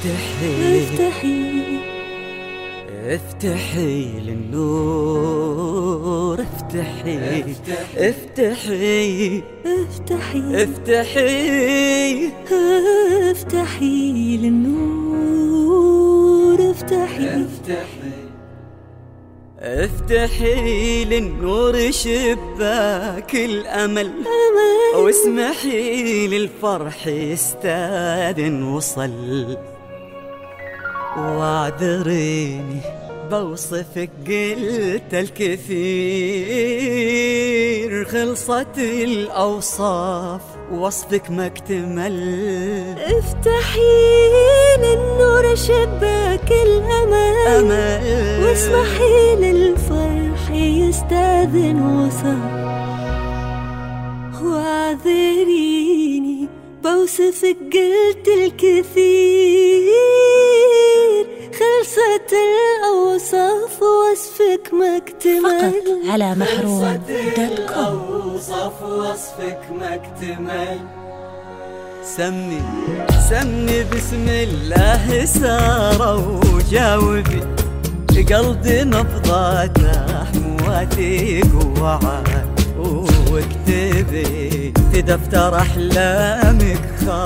افتحي للنور، افتحي افتحي افتحي افتحي افتحي للنور، افتحي افتحي للنور شباك الأمل، واسمحي للفرح يستاذن وصل. واعذريني بوصفك قلت الكثير، خلصت الأوصاف وصفك ما اكتمل. افتحي للنور شباك الأمل، واسمحي للفرح يستاذن وصل. واعذريني بوصفك قلت الكثير، خلصت الأوصاف وصفك ما اكتمل. فقط على محروم.com. وصفك ما اكتمل. سمي بسم الله سارة وجاوبي، قلبي نبضاته مواثيق ووعد. واكتبي في دفتر أحلامك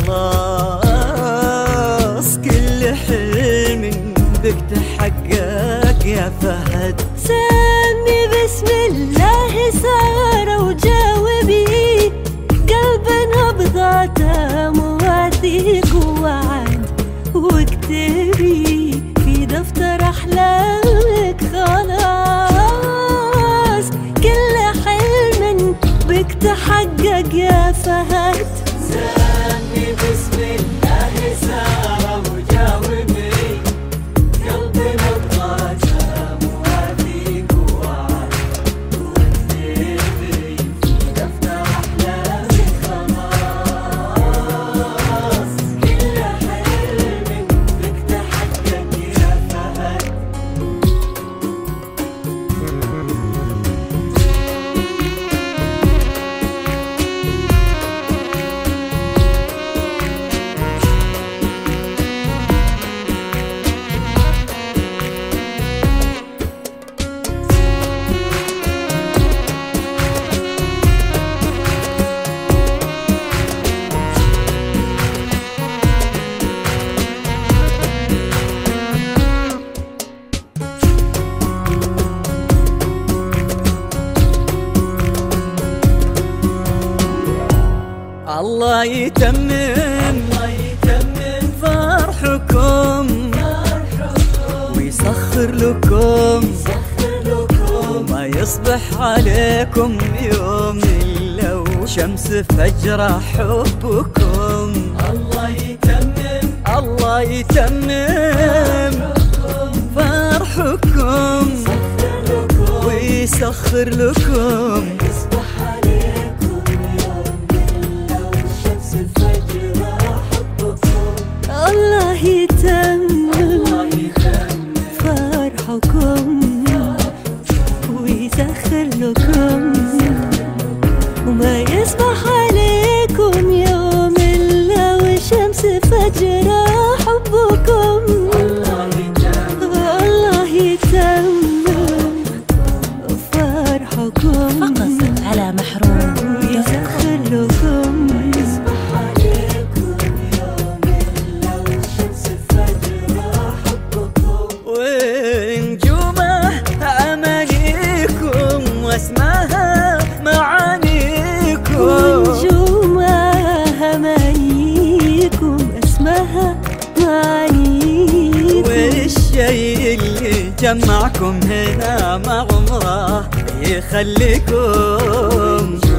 خلاص، كل حلم بك تحقق يا فهد. سمي بسم الله سارة وجاوبي، قلب نبضاته مواثيق ووعد. واكتبي في دفتر أحلامك خلاص، كل حلم بك تحقق يا فهد. سمي بسم الله سارة وجاوبي، قلبي نبضاته مواثيق ووعد. واكتبي في دفتر أحلامك خلاص، كل حلم بك تحقق يا فهد. الله يتمم فرحكم، ويسخر لكم وما يصبح عليكم يوم إلا وشمس فجر حبكم. الله يتمم فرحكم، ويسخر لكم الله يتمم فرحكم، ويسخر لكم وما يصبح عليكم يوم إلا والشمس فجر حبكم. الله يتمم فرحكم، فقط على محروم. ويسخر لكم واسمها معانيكم، ونجومها أمانيكم، اسمها معانيكم. والشيء اللي جمعكم هنا مع عمره يخليكم